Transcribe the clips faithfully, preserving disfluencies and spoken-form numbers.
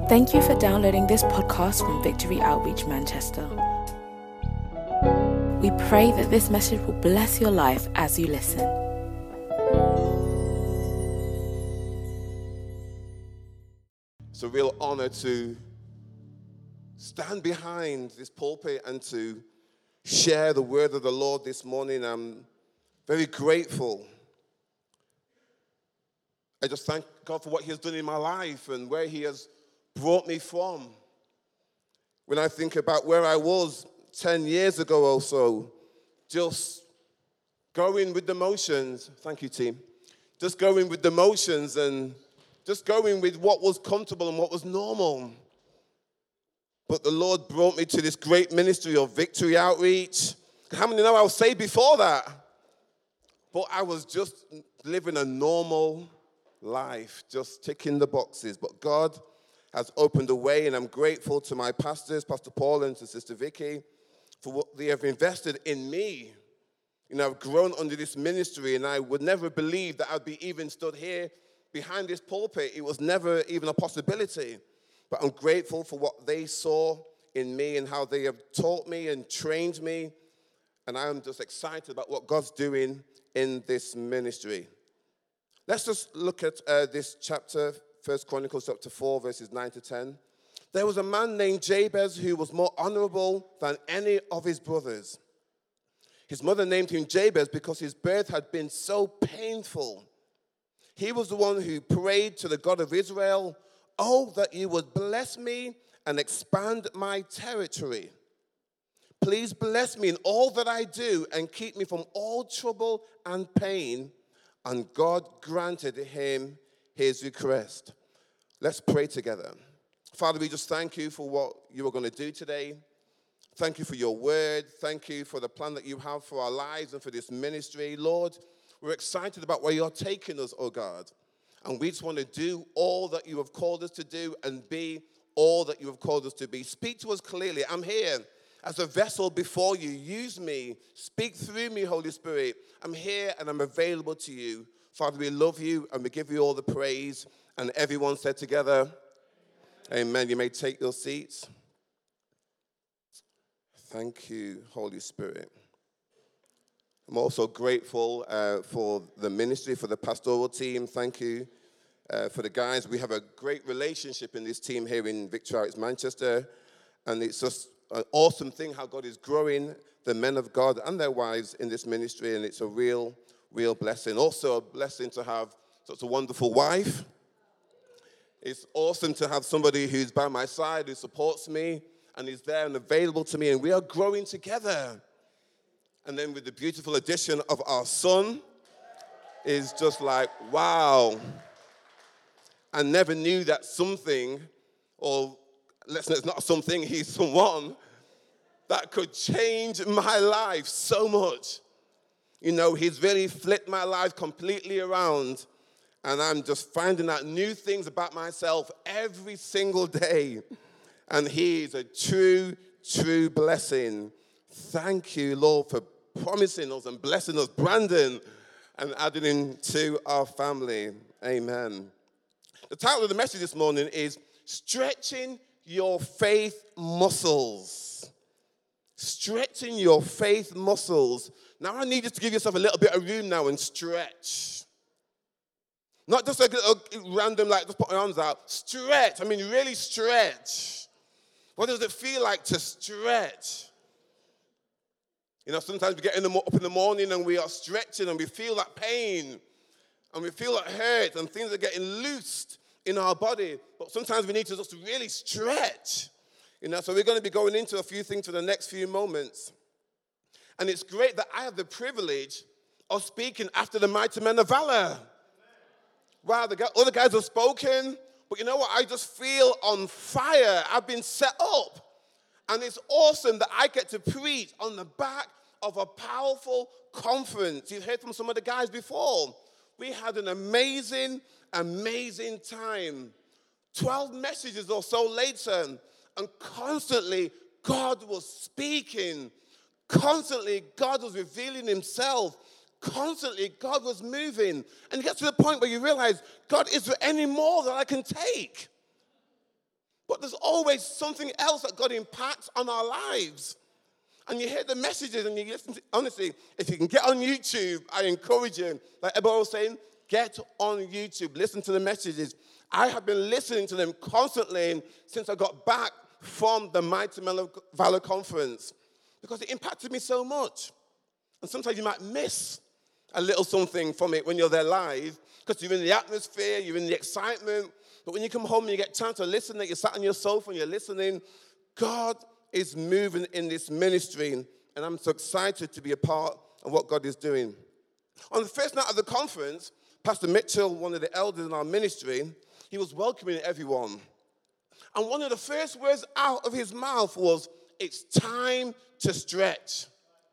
Thank you for downloading this podcast from Victory Outreach Manchester. We pray that this message will bless your life as you listen. It's a real honor to stand behind this pulpit and to share the word of the Lord this morning. I'm very grateful. I just thank God for what He has done in my life and where He has brought me from. When I think about where I was ten years ago or so, just going with the motions. Thank you, team. Just going with the motions and just going with what was comfortable and what was normal. But the Lord brought me to this great ministry of Victory Outreach. How many know I was saved before that? But I was just living a normal life, just ticking the boxes. But God has opened a way, and I'm grateful to my pastors, Pastor Paul and to Sister Vicky, for what they have invested in me. You know, I've grown under this ministry, and I would never believe that I'd be even stood here behind this pulpit. It was never even a possibility. But I'm grateful for what they saw in me and how they have taught me and trained me. And I'm just excited about what God's doing in this ministry. Let's just look at uh, this chapter, First Chronicles chapter four, verses nine to ten. There was a man named Jabez who was more honorable than any of his brothers. His mother named him Jabez because his birth had been so painful. He was the one who prayed to the God of Israel, "Oh, that you would bless me and expand my territory. Please bless me in all that I do and keep me from all trouble and pain." And God granted him his request. Let's pray together. Father, we just thank you for what you are going to do today. Thank you for your word. Thank you for the plan that you have for our lives and for this ministry. Lord, we're excited about where you're taking us, oh God. And we just want to do all that you have called us to do and be all that you have called us to be. Speak to us clearly. I'm here as a vessel before you. Use me. Speak through me, Holy Spirit. I'm here and I'm available to you. Father, we love you and we give you all the praise. And everyone said together, amen. You may take your seats. Thank you, Holy Spirit. I'm also grateful uh, for the ministry, for the pastoral team. Thank you uh, for the guys. We have a great relationship in this team here in Victory Outreach Manchester. And it's just an awesome thing how God is growing the men of God and their wives in this ministry. And it's a real, real blessing. Also a blessing to have such a wonderful wife. It's awesome to have somebody who's by my side, who supports me and is there and available to me. And we are growing together. And then with the beautiful addition of our son, is just like, wow. I never knew that something, or let's say it's not something, he's someone that could change my life so much. You know, he's really flipped my life completely around. And I'm just finding out new things about myself every single day. And he is a true, true blessing. Thank you, Lord, for promising us and blessing us, Brandon, and adding him to our family. Amen. The title of the message this morning is Stretching Your Faith Muscles. Stretching your faith muscles. Now I need you to give yourself a little bit of room now and stretch. Not just like a, a random, like, just put your arms out. Stretch. I mean, really stretch. What does it feel like to stretch? You know, sometimes we get in the, up in the morning and we are stretching and we feel that pain and we feel that hurt and things are getting loosed in our body. But sometimes we need to just really stretch. You know, so we're going to be going into a few things for the next few moments. And it's great that I have the privilege of speaking after the mighty men of valor. Wow, the guy, other guys have spoken, but you know what? I just feel on fire. I've been set up. And it's awesome that I get to preach on the back of a powerful conference. You've heard from some of the guys before. We had an amazing, amazing time. Twelve messages or so later, and constantly God was speaking. Constantly God was revealing himself. Constantly, God was moving. And you get to the point where you realize, God, is there any more that I can take? But there's always something else that God impacts on our lives. And you hear the messages and you listen to, honestly, if you can get on YouTube, I encourage you. Like Ebola was saying, get on YouTube, listen to the messages. I have been listening to them constantly since I got back from the Mighty Men of Valor conference because it impacted me so much. And sometimes you might miss a little something from it when you're there live because you're in the atmosphere, you're in the excitement. But when you come home and you get a chance to listen, that you're sat on your sofa and you're listening, God is moving in this ministry. And I'm so excited to be a part of what God is doing. On the first night of the conference, Pastor Mitchell, one of the elders in our ministry, he was welcoming everyone. And one of the first words out of his mouth was, it's time to stretch.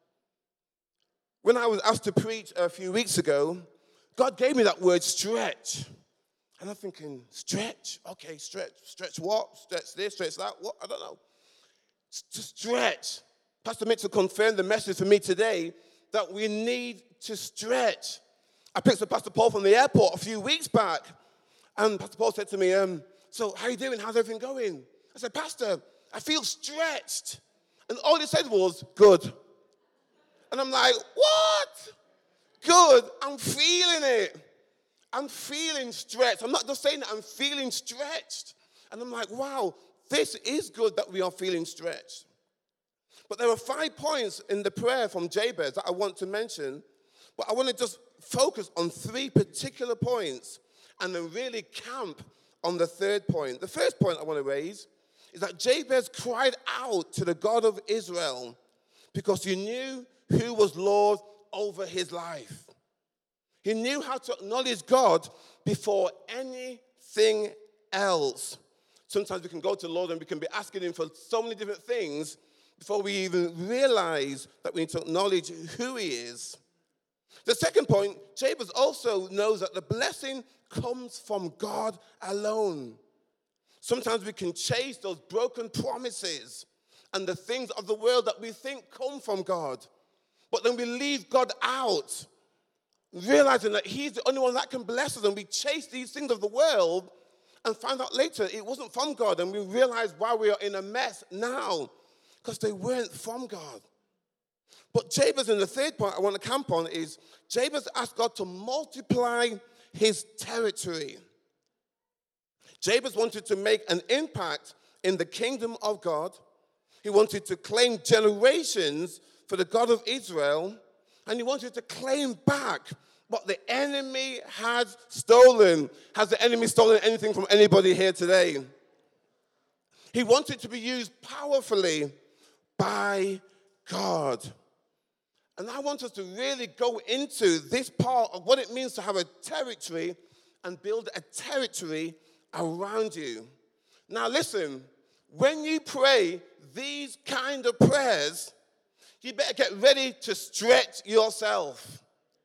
When I was asked to preach a few weeks ago, God gave me that word stretch. And I'm thinking, stretch? Okay, stretch. Stretch what? Stretch this, stretch that? What? I don't know. To stretch. Pastor Mitchell confirmed the message for me today that we need to stretch. I picked up Pastor Paul from the airport a few weeks back. And Pastor Paul said to me, um, so how you doing? How's everything going? I said, Pastor, I feel stretched. And all he said was, good. And I'm like, what? Good. I'm feeling it. I'm feeling stretched. I'm not just saying that, I'm feeling stretched. And I'm like, wow, this is good that we are feeling stretched. But there are five points in the prayer from Jabez that I want to mention. But I want to just focus on three particular points and then really camp on the third point. The first point I want to raise is that Jabez cried out to the God of Israel because he knew who was Lord over his life. He knew how to acknowledge God before anything else. Sometimes we can go to the Lord and we can be asking him for so many different things before we even realize that we need to acknowledge who he is. The second point, Jabez also knows that the blessing comes from God alone. Sometimes we can chase those broken promises and the things of the world that we think come from God. But then we leave God out, realizing that he's the only one that can bless us, and we chase these things of the world and find out later it wasn't from God, and we realize why we are in a mess now, because they weren't from God. But Jabez, in the third point I want to camp on, is Jabez asked God to multiply his territory. Jabez wanted to make an impact in the kingdom of God. He wanted to claim generations for the God of Israel, and he wanted to claim back what the enemy had stolen. Has the enemy stolen anything from anybody here today? He wanted to be used powerfully by God. And I want us to really go into this part of what it means to have a territory and build a territory around you. Now listen, when you pray these kind of prayers, you better get ready to stretch yourself.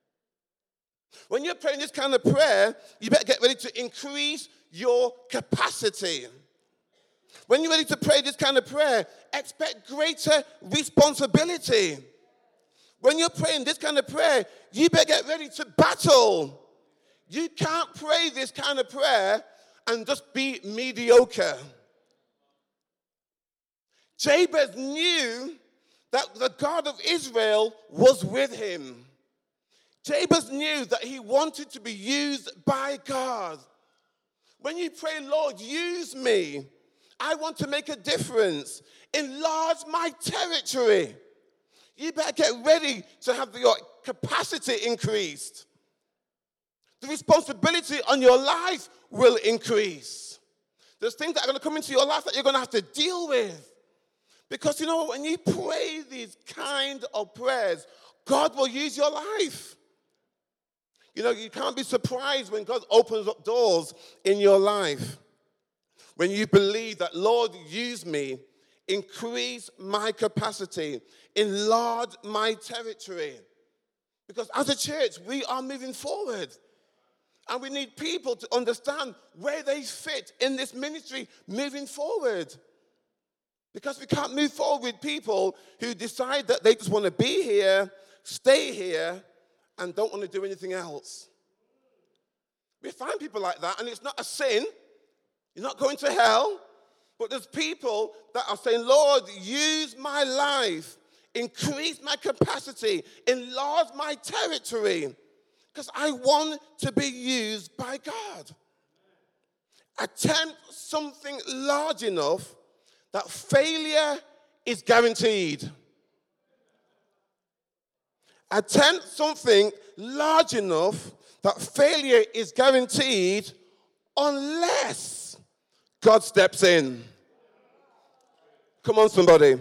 When you're praying this kind of prayer, you better get ready to increase your capacity. When you're ready to pray this kind of prayer, expect greater responsibility. When you're praying this kind of prayer, you better get ready to battle. You can't pray this kind of prayer and just be mediocre. Jabez knew that the God of Israel was with him. Jabez knew that he wanted to be used by God. When you pray, Lord, use me. I want to make a difference. Enlarge my territory. You better get ready to have your capacity increased. The responsibility on your life will increase. There's things that are going to come into your life that you're going to have to deal with. Because, you know, when you pray these kind of prayers, God will use your life. You know, you can't be surprised when God opens up doors in your life. When you believe that, Lord, use me, increase my capacity, enlarge my territory. Because as a church, we are moving forward. And we need people to understand where they fit in this ministry moving forward. Because we can't move forward with people who decide that they just want to be here, stay here, and don't want to do anything else. We find people like that, and it's not a sin. You're not going to hell. But there's people that are saying, Lord, use my life, increase my capacity, enlarge my territory, because I want to be used by God. Attempt something large enough that failure is guaranteed. Attempt something large enough that failure is guaranteed unless God steps in. Come on, somebody.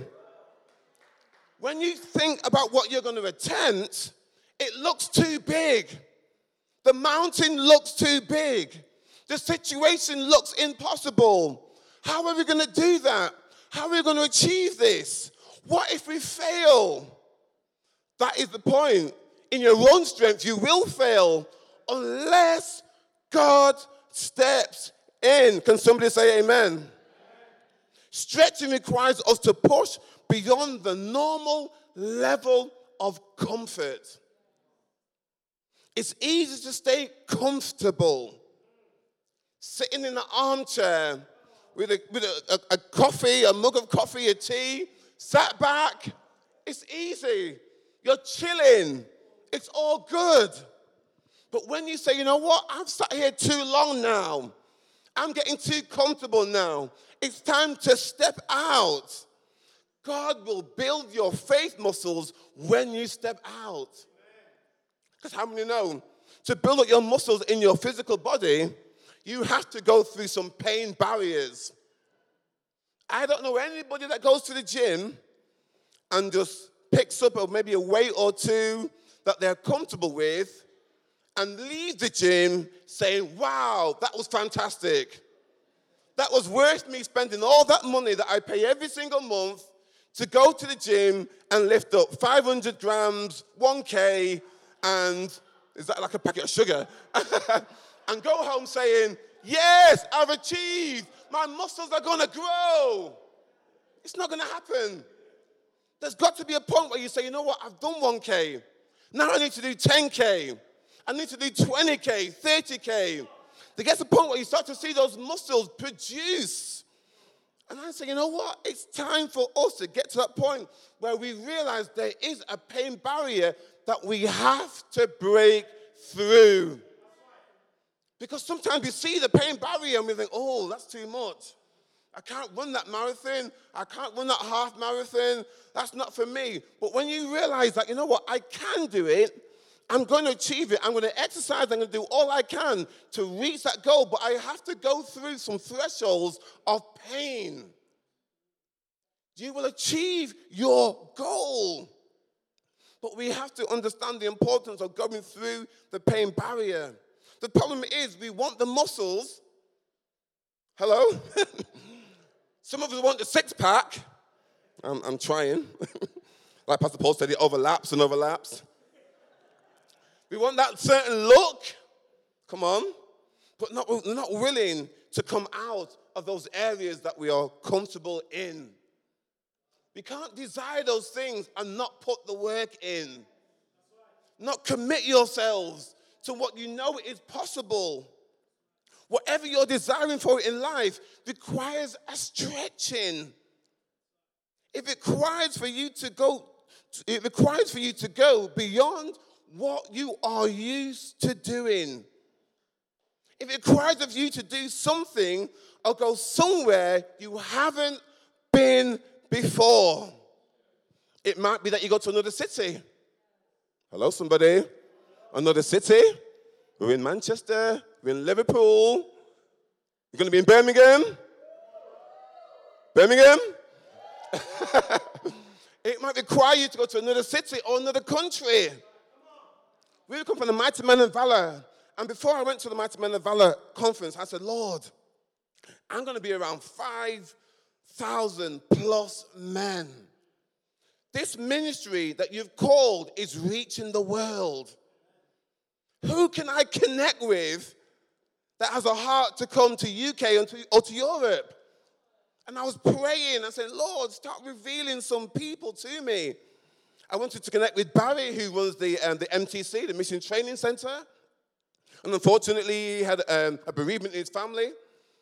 When you think about what you're going to attempt, it looks too big. The mountain looks too big. The situation looks impossible. How are we going to do that? How are we going to achieve this? What if we fail? That is the point. In your own strength, you will fail unless God steps in. Can somebody say amen? Amen. Stretching requires us to push beyond the normal level of comfort. It's easy to stay comfortable, sitting in an armchair with, a, with a, a, a coffee, a mug of coffee, a tea, sat back. It's easy. You're chilling. It's all good. But when you say, you know what, I've sat here too long now. I'm getting too comfortable now. It's time to step out. God will build your faith muscles when you step out. Because how many know? To build up your muscles in your physical body, you have to go through some pain barriers. I don't know anybody that goes to the gym and just picks up maybe a weight or two that they're comfortable with and leaves the gym saying, wow, that was fantastic. That was worth me spending all that money that I pay every single month to go to the gym and lift up five hundred grams, one K, and is that like a packet of sugar? And go home saying, yes, I've achieved. My muscles are going to grow. It's not going to happen. There's got to be a point where you say, you know what, I've done one K. Now I need to do ten K. I need to do twenty K, thirty K. There gets a point where you start to see those muscles produce. And I say, you know what? It's time for us to get to that point where we realize there is a pain barrier that we have to break through. Because sometimes we see the pain barrier and we think, oh, that's too much. I can't run that marathon. I can't run that half marathon. That's not for me. But when you realize that, you know what? I can do it. I'm going to achieve it. I'm going to exercise. I'm going to do all I can to reach that goal. But I have to go through some thresholds of pain. You will achieve your goal. But we have to understand the importance of going through the pain barrier. The problem is we want the muscles. Hello? Some of us want the six-pack. I'm, I'm trying. Like Pastor Paul said, it overlaps and overlaps. We want that certain look. Come on. But not, we're not willing to come out of those areas that we are comfortable in. We can't desire those things and not put the work in. Not commit yourselves to what you know is possible. Whatever you're desiring for in life requires a stretching. It requires for you to go, it requires for you to go beyond what you are used to doing. It requires of you to do something or go somewhere you haven't been before. It might be that you go to another city. Hello, somebody? Another city? We're in Manchester. We're in Liverpool. You're going to be in Birmingham? Birmingham? It might require you to go to another city or another country. We come from the Mighty Men of Valor. And before I went to the Mighty Men of Valor conference, I said, Lord, I'm going to be around five thousand plus men. This ministry that you've called is reaching the world. Who can I connect with that has a heart to come to U K or to, or to Europe? And I was praying. I said, Lord, start revealing some people to me. I wanted to connect with Barry, who runs the, um, the M T C, the Mission Training Center. And unfortunately, he had um, a bereavement in his family.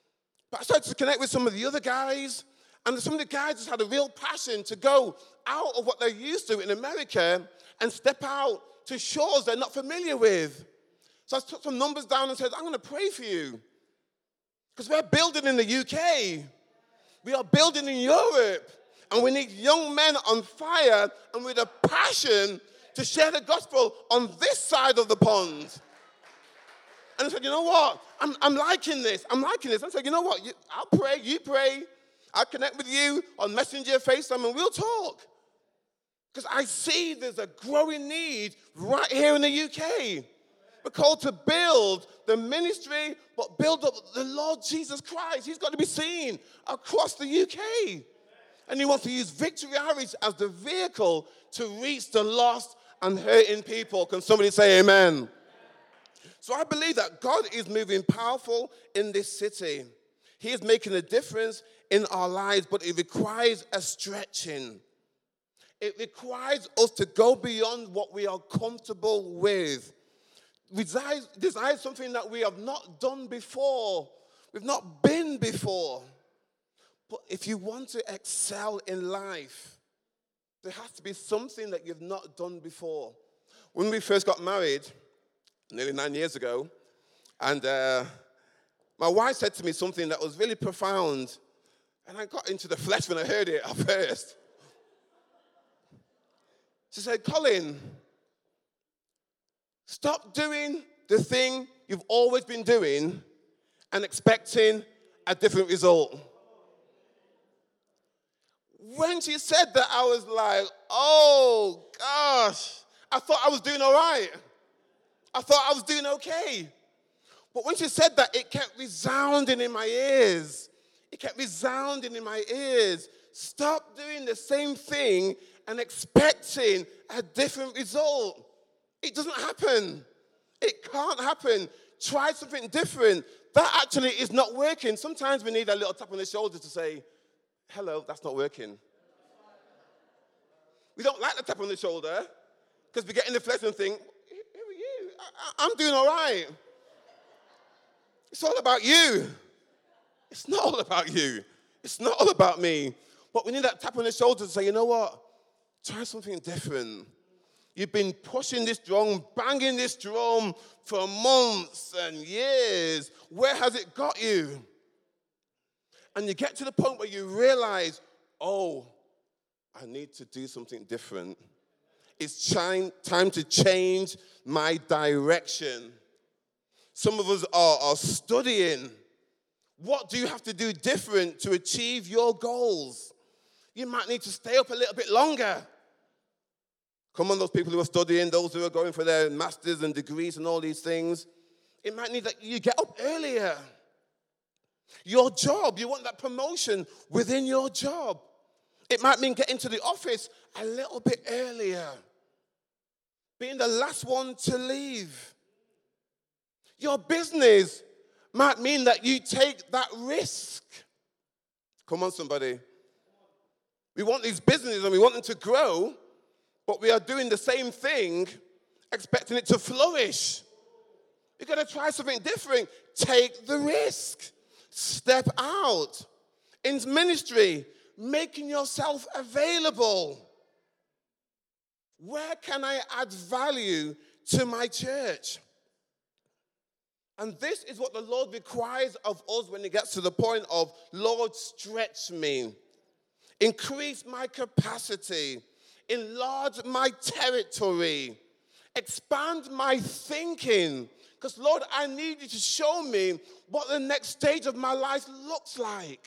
But I started to connect with some of the other guys, and some of the guys just had a real passion to go out of what they're used to in America and step out to shores they're not familiar with. So I took some numbers down and said, I'm going to pray for you. Because we're building in the U K. We are building in Europe. And we need young men on fire and with a passion to share the gospel on this side of the pond. And I said, you know what? I'm, I'm liking this. I'm liking this. I said, you know what? You, I'll pray. You pray. I'll connect with you on Messenger, FaceTime, and we'll talk. Because I see there's a growing need right here in the U K. We're called to build the ministry, but build up the Lord Jesus Christ. He's got to be seen across the U K. And he wants to use Victory Outreach as the vehicle to reach the lost and hurting people. Can somebody say amen? So I believe that God is moving powerful in this city. He is making a difference in our lives, but it requires a stretching. It requires us to go beyond what we are comfortable with. Desire, desire something that we have not done before. We've not been before. But if you want to excel in life, there has to be something that you've not done before. When we first got married, nearly nine years ago, and uh, my wife said to me something that was really profound, and I got into the flesh when I heard it at first. She said, Colin, stop doing the thing you've always been doing and expecting a different result. When she said that, I was like, oh, gosh. I thought I was doing all right. I thought I was doing okay. But when she said that, it kept resounding in my ears. It kept resounding in my ears. Stop doing the same thing and expecting a different result. It doesn't happen. It can't happen. Try something different. That actually is not working. Sometimes we need a little tap on the shoulder to say, hello, that's not working. We don't like the tap on the shoulder because we get in the flesh and think, who are you? I, I'm doing all right. It's all about you. It's not all about you. It's not all about me. But we need that tap on the shoulder to say, you know what? Try something different. You've been pushing this drum, banging this drum for months and years. Where has it got you? And you get to the point where you realize, oh, I need to do something different. It's time, time to change my direction. Some of us are, are studying. What do you have to do different to achieve your goals? You might need to stay up a little bit longer. Come on, those people who are studying, those who are going for their masters and degrees and all these things. It might need that you get up earlier. Your job, you want that promotion within your job. It might mean getting to the office a little bit earlier. Being the last one to leave. Your business might mean that you take that risk. Come on, somebody. We want these businesses and we want them to grow, but we are doing the same thing, expecting it to flourish. You've got to try something different. Take the risk. Step out. In ministry, making yourself available. Where can I add value to my church? And this is what the Lord requires of us when it gets to the point of, Lord, stretch me. Increase my capacity. Enlarge my territory. Expand my thinking. Because, Lord, I need you to show me what the next stage of my life looks like.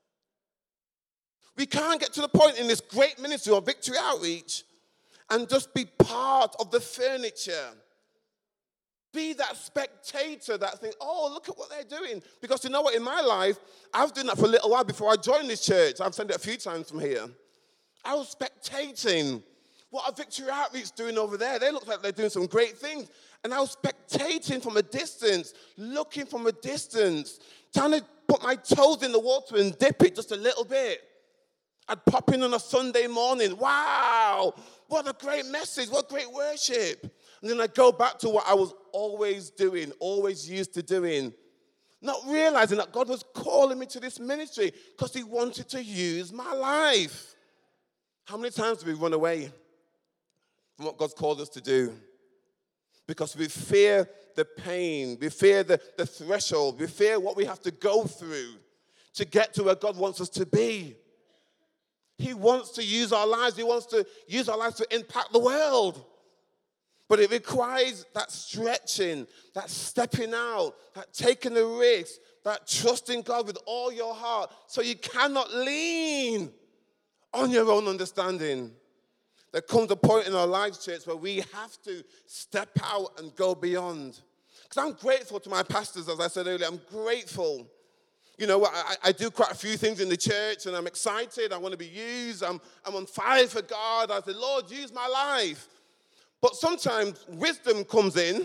We can't get to the point in this great ministry of Victory Outreach and just be part of the furniture. Be that spectator that think, oh, look at what they're doing. Because you know what, in my life, I was doing that for a little while before I joined this church. I've said it a few times from here. I was spectating. What are Victory Outreach doing over there? They look like they're doing some great things. And I was spectating from a distance, looking from a distance, trying to put my toes in the water and dip it just a little bit. I'd pop in on a Sunday morning. Wow, what a great message, what great worship. And then I'd go back to what I was always doing, always used to doing. not realizing that God was calling me to this ministry because he wanted to use my life. How many times do we run away from what God's called us to do? Because we fear the pain, we fear the, the threshold, we fear what we have to go through to get to where God wants us to be. He wants to use our lives, he wants to use our lives to impact the world. But it requires that stretching, that stepping out, that taking the risk, that trusting God with all your heart. So you cannot lean on your own understanding. There comes a point in our lives, church, where we have to step out and go beyond. Because I'm grateful to my pastors, as I said earlier. I'm grateful. You know, I, I do quite a few things in the church, and I'm excited. I want to be used. I'm, I'm on fire for God. I say, Lord, use my life. But sometimes wisdom comes in.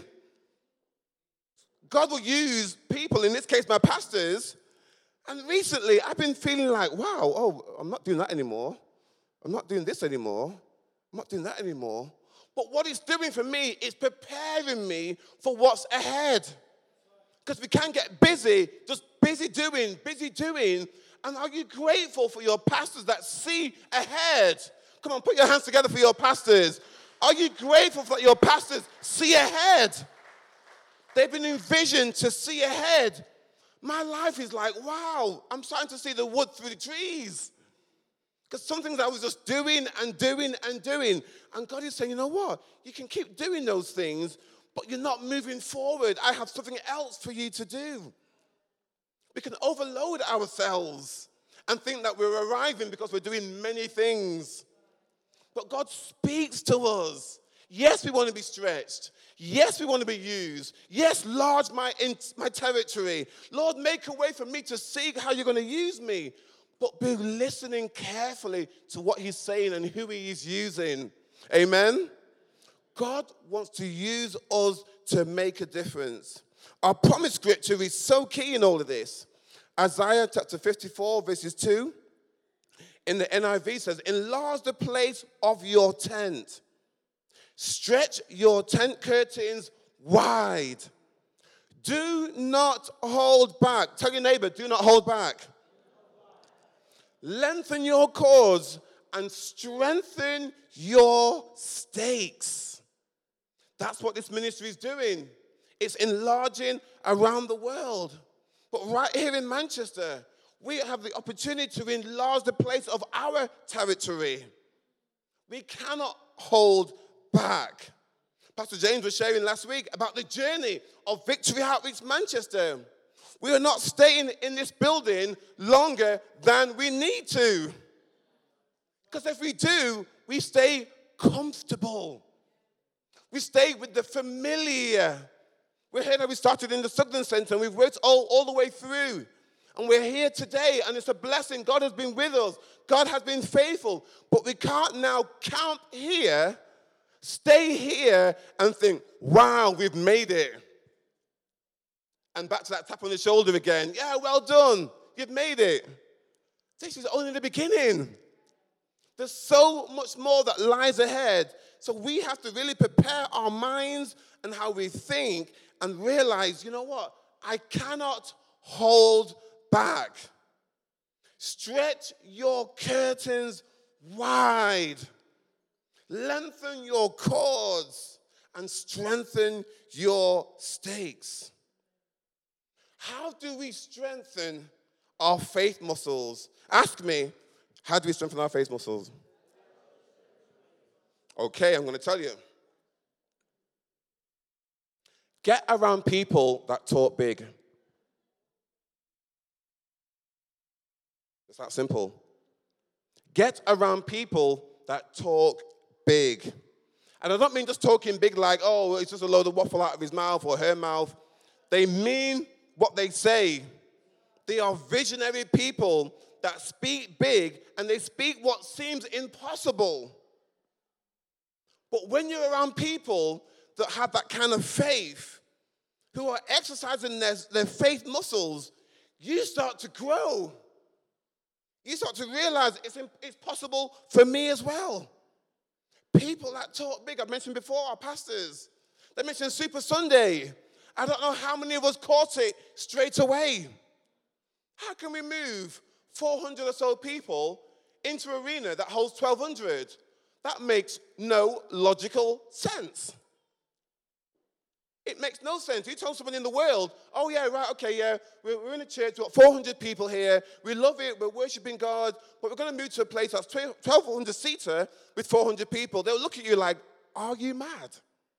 God will use people, in this case my pastors. And recently I've been feeling like, wow, oh, I'm not doing that anymore. I'm not doing this anymore. I'm not doing that anymore. But what it's doing for me is preparing me for what's ahead. Because we can get busy, just busy doing, busy doing. And are you grateful for your pastors that see ahead? Come on, put your hands together for your pastors. Are you grateful that your pastors see ahead? They've been envisioned to see ahead. My life is like, wow, I'm starting to see the wood through the trees. Because some things I was just doing and doing and doing. And God is saying, you know what? You can keep doing those things, but you're not moving forward. I have something else for you to do. We can overload ourselves and think that we're arriving because we're doing many things. But God speaks to us. Yes, we want to be stretched. Yes, we want to be used. Yes, enlarge my, my territory. Lord, make a way for me to see how you're going to use me. But be listening carefully to what he's saying and who he is using. Amen? God wants to use us to make a difference. Our promise scripture is so key in all of this. Isaiah chapter fifty-four, verses two. In the N I V says, enlarge the place of your tent. Stretch your tent curtains wide. Do not hold back. Tell your neighbor, do not hold back. Lengthen your cords and strengthen your stakes. That's what this ministry is doing. It's enlarging around the world. But right here in Manchester, we have the opportunity to enlarge the place of our territory. We cannot hold back. Pastor James was sharing last week about the journey of Victory Outreach Manchester. We are not staying in this building longer than we need to. Because if we do, we stay comfortable. We stay with the familiar. We're here that we started in the Sugden Centre and we've worked all, all the way through. And we're here today, and it's a blessing. God has been with us. God has been faithful. But we can't now camp here, stay here, and think, wow, we've made it. And back to that tap on the shoulder again. Yeah, well done. You've made it. This is only the beginning. There's so much more that lies ahead. So we have to really prepare our minds and how we think and realize, you know what? I cannot hold back. Stretch your curtains wide. Lengthen your cords and strengthen your stakes. How do we strengthen our faith muscles? Ask me, how do we strengthen our faith muscles? Okay, I'm going to tell you. Get around people that talk big. It's that simple. Get around people that talk big. And I don't mean just talking big like, oh, it's just a load of waffle out of his mouth or her mouth. They mean what they say. They are visionary people that speak big, and they speak what seems impossible. But when you're around people that have that kind of faith, who are exercising their, their faith muscles, you start to grow. You start to realize it's, it's possible for me as well. People that talk big, I've mentioned before, our pastors. They mentioned Super Sunday. I don't know how many of us caught it straight away. How can we move four hundred or so people into an arena that holds twelve hundred? That makes no logical sense. It makes no sense. You told someone in the world, oh yeah, right, okay, yeah, we're, we're in a church, we've got four hundred people here, we love it, we're worshiping God, but we're going to move to a place that's twelve hundred seater with four hundred people. They'll look at you like, are you mad?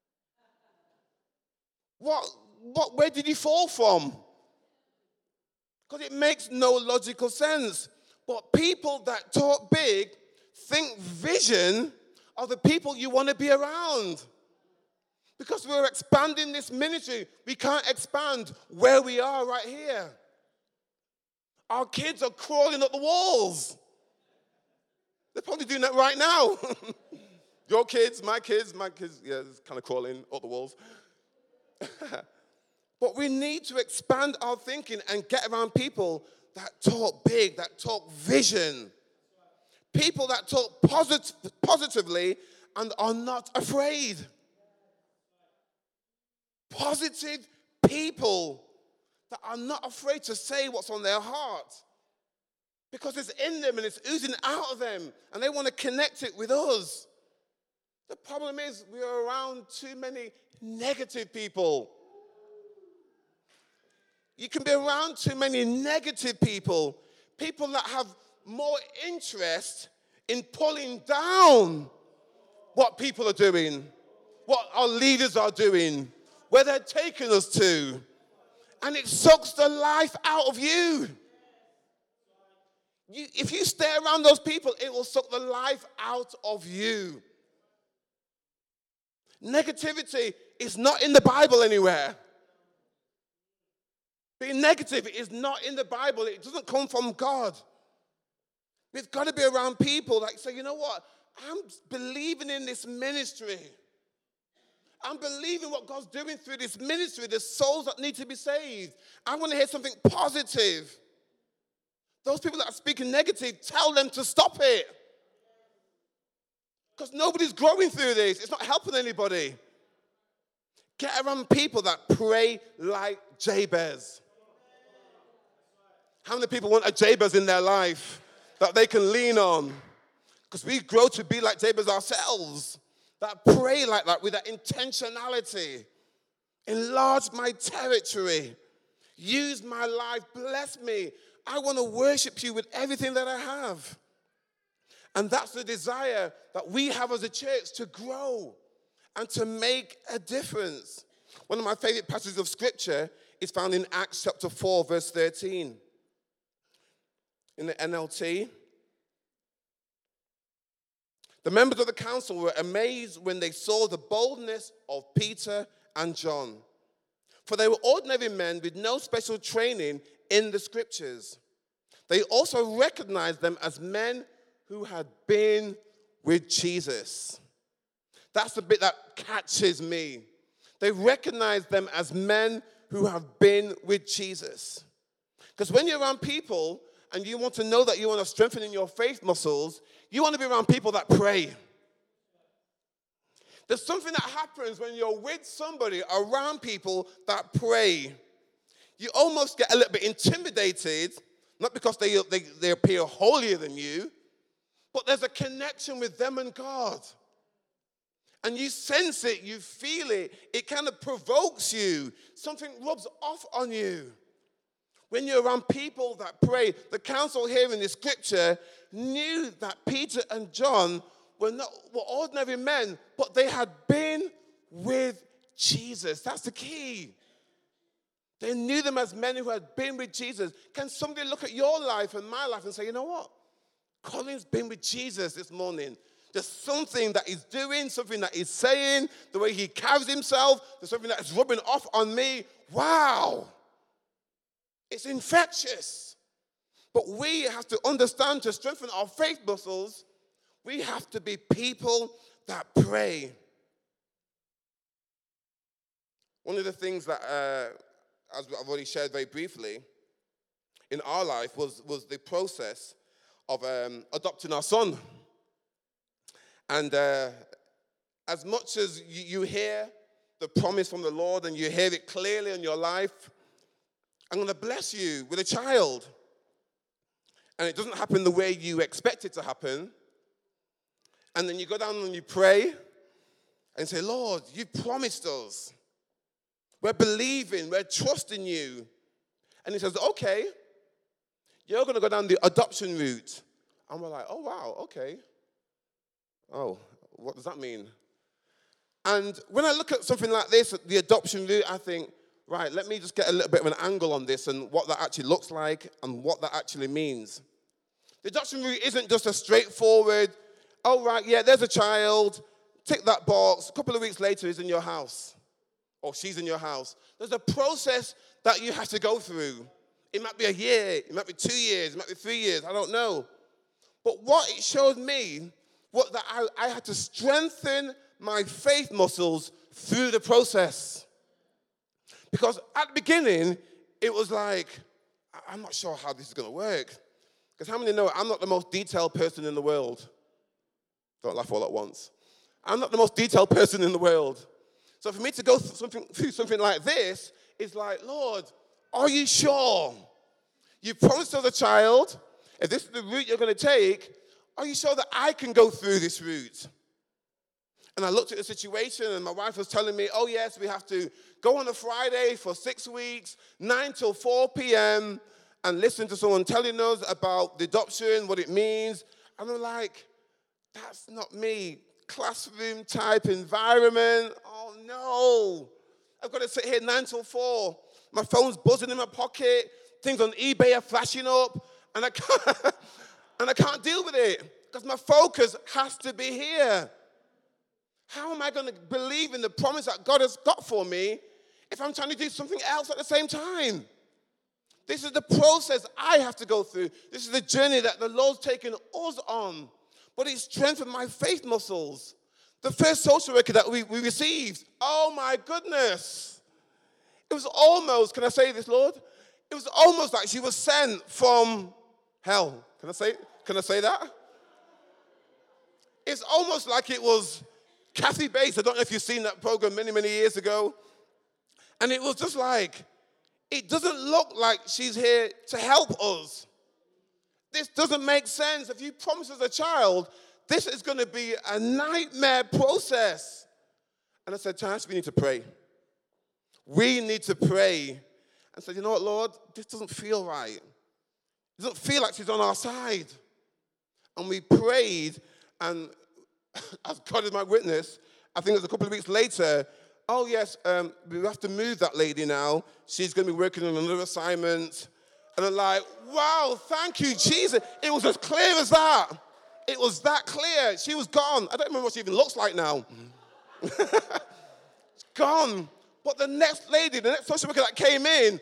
What, what, where did you fall from? Because it makes no logical sense. But people that talk big think vision are the people you want to be around. Because we're expanding this ministry, we can't expand where we are right here. Our kids are crawling up the walls. They're probably doing that right now. Your kids, my kids, my kids, yeah, it's kind of crawling up the walls. But we need to expand our thinking and get around people that talk big, that talk vision. People that talk posit- positively and are not afraid. Positive people that are not afraid to say what's on their heart. Because it's in them and it's oozing out of them. And they want to connect it with us. The problem is we are around too many negative people. You can be around too many negative people. People that have more interest in pulling down what people are doing, what our leaders are doing, where they're taking us to. And it sucks the life out of you. you. If you stay around those people, it will suck the life out of you. Negativity is not in the Bible anywhere. Being negative is not in the Bible. It doesn't come from God. We've got to be around people that say, you know what? I'm believing in this ministry. I'm believing what God's doing through this ministry. There's souls that need to be saved. I want to hear something positive. Those people that are speaking negative, tell them to stop it. Because nobody's growing through this. It's not helping anybody. Get around people that pray like Jabez. How many people want a Jabez in their life that they can lean on? Because we grow to be like Jabez ourselves. That pray like that with that intentionality. Enlarge my territory. Use my life. Bless me. I want to worship you with everything that I have. And that's the desire that we have as a church, to grow and to make a difference. One of my favorite passages of scripture is found in Acts chapter four, verse thirteen. In the N L T. The members of the council were amazed when they saw the boldness of Peter and John. For they were ordinary men with no special training in the scriptures. They also recognized them as men who had been with Jesus. That's the bit that catches me. They recognized them as men who have been with Jesus. Because when you're around people and you want to know that you want to strengthen in your faith muscles, you want to be around people that pray. There's something that happens when you're with somebody around people that pray. You almost get a little bit intimidated, not because they, they, they appear holier than you, but there's a connection with them and God. And you sense it, you feel it, it kind of provokes you. Something rubs off on you. When you're around people that pray, the council here in the scripture knew that Peter and John were not were ordinary men, but they had been with Jesus. That's the key. They knew them as men who had been with Jesus. Can somebody look at your life and my life and say, you know what? Colin's been with Jesus this morning. There's something that he's doing, something that he's saying, the way he carries himself, there's something that is rubbing off on me. Wow. It's infectious. But we have to understand, to strengthen our faith muscles, we have to be people that pray. One of the things that, uh, as I've already shared very briefly, in our life was, was the process of um, adopting our son. And uh, as much as you, you hear the promise from the Lord and you hear it clearly in your life, I'm going to bless you with a child. And it doesn't happen the way you expect it to happen. And then you go down and you pray and say, Lord, you promised us. We're believing, we're trusting you. And he says, okay, you're going to go down the adoption route. And we're like, oh, wow, okay. Oh, what does that mean? And when I look at something like this, the adoption route, I think, right, let me just get a little bit of an angle on this and what that actually looks like and what that actually means. The adoption route isn't just a straightforward, oh, right, yeah, there's a child, tick that box, a couple of weeks later he's in your house or she's in your house. There's a process that you have to go through. It might be a year, it might be two years, it might be three years, I don't know. But what it showed me was that I, I had to strengthen my faith muscles through the process. Because at the beginning, it was like, I'm not sure how this is going to work. Because how many know I'm not the most detailed person in the world? Don't laugh all at once. I'm not the most detailed person in the world. So for me to go through something, through something like this, is like, Lord, are you sure? You promised us a child. If this is the route you're going to take, are you sure that I can go through this route? And I looked at the situation, and my wife was telling me, oh, yes, we have to go on a Friday for six weeks, nine till four p.m., and listen to someone telling us about the adoption, what it means. And I'm like, that's not me. Classroom-type environment. Oh, no. I've got to sit here nine till four. My phone's buzzing in my pocket. Things on eBay are flashing up. And I can't, and I can't deal with it because my focus has to be here. How am I going to believe in the promise that God has got for me if I'm trying to do something else at the same time? This is the process I have to go through. This is the journey that the Lord's taken us on. But it strengthened my faith muscles. The first social worker that we, we received, oh my goodness. It was almost, can I say this, Lord? It was almost like she was sent from hell. Can I say, can I say that? It's almost like it was Kathy Bates. I don't know if you've seen that program many, many years ago. And it was just like, it doesn't look like she's here to help us. This doesn't make sense. If you promise us a child, this is going to be a nightmare process. And I said, Tash, we need to pray. We need to pray. And said, you know what, Lord, this doesn't feel right. It doesn't feel like she's on our side. And we prayed, and as God is my witness, I think it was a couple of weeks later, oh, yes, um, we have to move that lady now. She's going to be working on another assignment. And I'm like, wow, thank you, Jesus. It was as clear as that. It was that clear. She was gone. I don't remember what she even looks like now. It's gone. But the next lady, the next social worker that came in,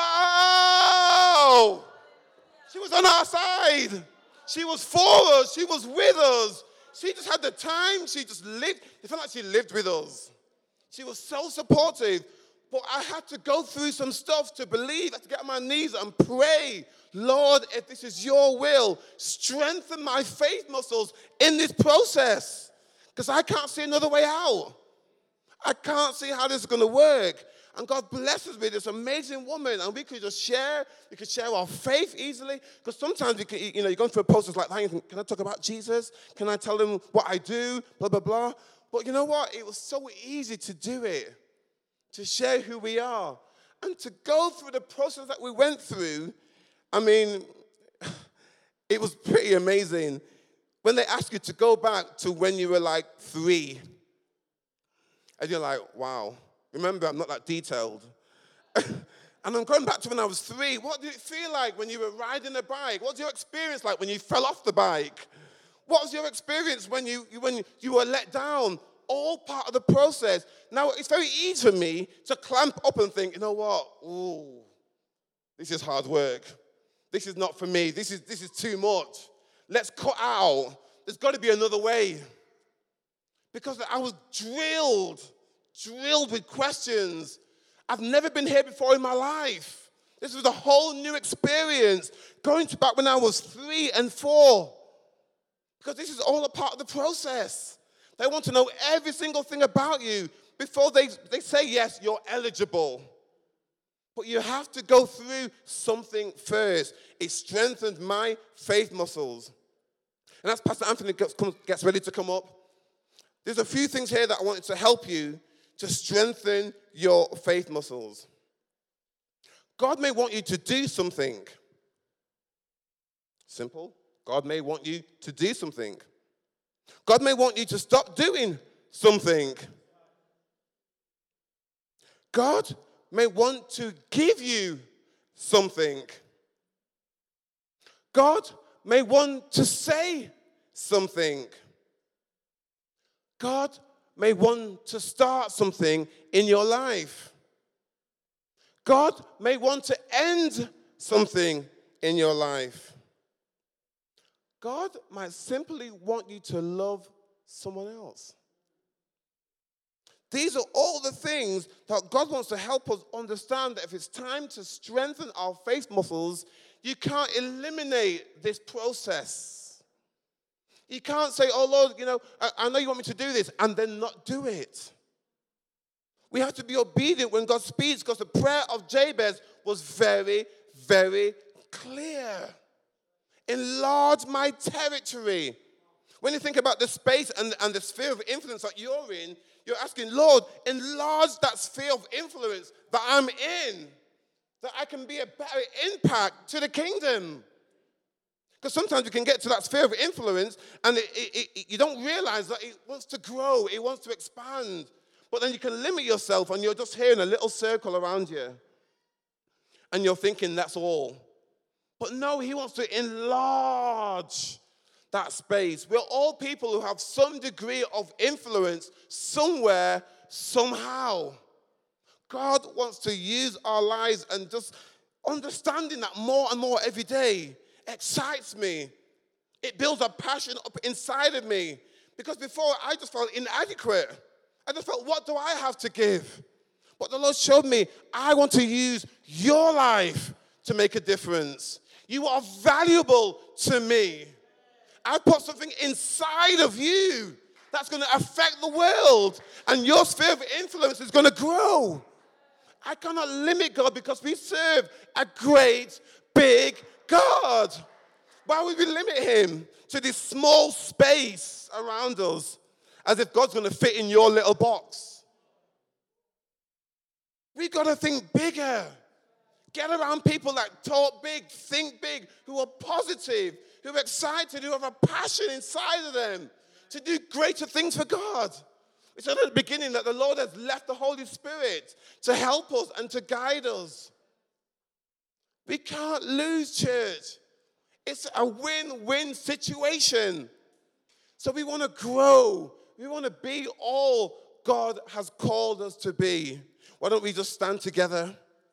wow! She was on our side. She was for us. She was with us. She just had the time. She just lived. It felt like she lived with us. She was so supportive. But I had to go through some stuff to believe. I had to get on my knees and pray. Lord, if this is your will, strengthen my faith muscles in this process. Because I can't see another way out. I can't see how this is going to work. And God blesses me, this amazing woman, and we could just share. We could share our faith easily. Because sometimes you can, you know, you're going through a process like that. And you think, can I talk about Jesus? Can I tell them what I do? Blah, blah, blah. But you know what? It was so easy to do it, to share who we are, and to go through the process that we went through. I mean, it was pretty amazing. When they ask you to go back to when you were like three, and you're like, wow, remember, I'm not that detailed. And I'm going back to when I was three. What did it feel like when you were riding a bike? What was your experience like when you fell off the bike? What was your experience when you, when you were let down? All part of the process. Now, it's very easy for me to clamp up and think, you know what? Ooh, this is hard work. This is not for me. This is, this is too much. Let's cut out. There's got to be another way. Because I was drilled, drilled with questions. I've never been here before in my life. This was a whole new experience, going to back when I was three and four. Because this is all a part of the process. They want to know every single thing about you. before they, they say yes, you're eligible. But you have to go through something first. It strengthened my faith muscles. And as Pastor Anthony gets, gets ready to come up, there's a few things here that I wanted to help you to strengthen your faith muscles. God may want you to do something. Simple. God may want you to do something. God may want you to stop doing something. God may want to give you something. God may want to say something. God may want to start something in your life. God may want to end something in your life. God might simply want you to love someone else. These are all the things that God wants to help us understand that if it's time to strengthen our faith muscles, you can't eliminate this process. You can't say, oh, Lord, you know, I, I know you want me to do this, and then not do it. We have to be obedient when God speaks, because the prayer of Jabez was very, very clear. Enlarge my territory. When you think about the space and, and the sphere of influence that you're in, you're asking, Lord, enlarge that sphere of influence that I'm in, that I can be a better impact to the kingdom. Because sometimes you can get to that sphere of influence and it, it, it, you don't realize that it wants to grow, it wants to expand. But then you can limit yourself and you're just here in a little circle around you. And you're thinking that's all. But no, he wants to enlarge that space. We're all people who have some degree of influence somewhere, somehow. God wants to use our lives, and just understanding that more and more every day excites me. It builds a passion up inside of me. Because before, I just felt inadequate. I just felt, what do I have to give? But the Lord showed me, I want to use your life to make a difference. You are valuable to me. I put something inside of you that's going to affect the world, and your sphere of influence is going to grow. I cannot limit God, because we serve a great, big God. Why would we limit him to this small space around us, as if God's going to fit in your little box? We've got to think bigger. Get around people that talk big, think big, who are positive, who are excited, who have a passion inside of them to do greater things for God. We said at the beginning that the Lord has left the Holy Spirit to help us and to guide us. We can't lose, church. It's a win-win situation. So we want to grow. We want to be all God has called us to be. Why don't we just stand together?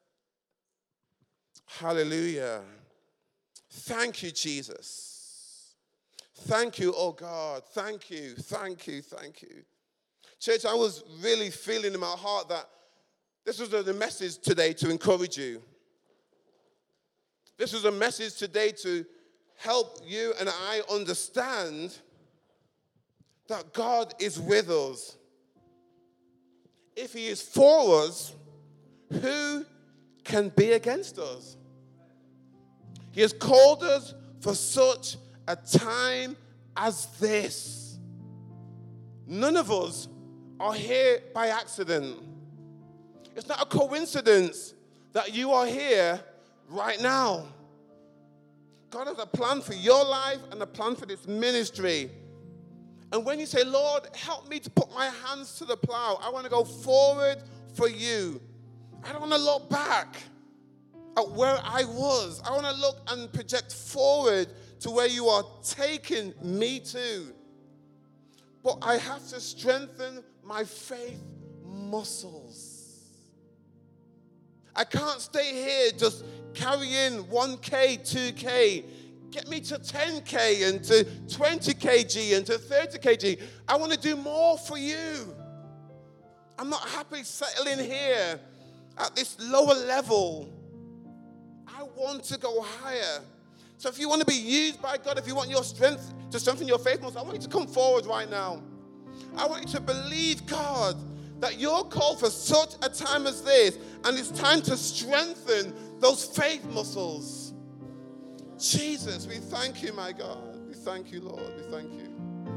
Hallelujah. Thank you, Jesus. Thank you, oh God. Thank you, thank you, thank you. Church, I was really feeling in my heart that this was the message today to encourage you. This was a message today to help you and I understand that God is with us. If he is for us, who can be against us? He has called us for such a time as this. None of us are here by accident. It's not a coincidence that you are here right now. God has a plan for your life and a plan for this ministry. And when you say, Lord, help me to put my hands to the plow, I want to go forward for you. I don't want to look back at where I was. I want to look and project forward to where you are taking me to. But I have to strengthen my faith muscles. I can't stay here just carrying one K, two K. Get me to ten K and to twenty kilograms and to thirty kilograms. I want to do more for you. I'm not happy settling here at this lower level. I want to go higher. So if you want to be used by God, if you want your strength to strengthen your faith muscles, I want you to come forward right now. I want you to believe God that you're called for such a time as this, and it's time to strengthen those faith muscles. Jesus, we thank you, my God. We thank you, Lord. We thank you.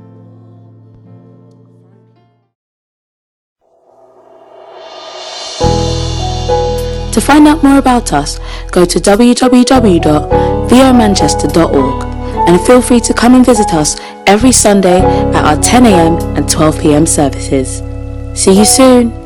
To find out more about us, go to w w w dot v o manchester dot org and feel free to come and visit us every Sunday at our ten a m and twelve p m services. See you soon.